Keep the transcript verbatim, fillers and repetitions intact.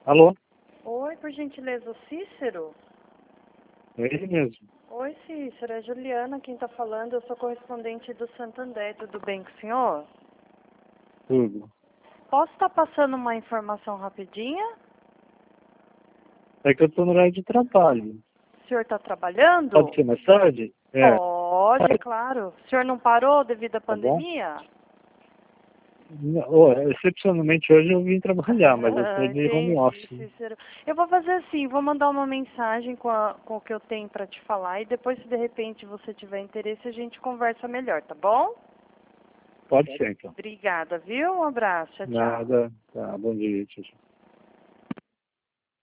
Alô? Oi, por gentileza, o Cícero? É ele mesmo. Oi, Cícero, é Juliana quem está falando. Eu sou correspondente do Santander. Tudo bem com o senhor? Tudo. Posso estar passando uma informação rapidinha? É que eu tô no horário de trabalho. O senhor está trabalhando? Pode ser mais tarde? É. Pode, claro. O senhor não parou devido à Tá bom? pandemia? Não, ô, excepcionalmente hoje eu vim trabalhar, mas eu tô Ah, de home entendi, office. Cícero. Eu vou fazer assim, vou mandar uma mensagem com, a- com o que eu tenho para te falar e depois, se de repente você tiver interesse, a gente conversa melhor, tá bom? Pode ser, então. Obrigada, viu? Um abraço, tchau, tchau. Nada. Tá, bom dia, tchau, tchau.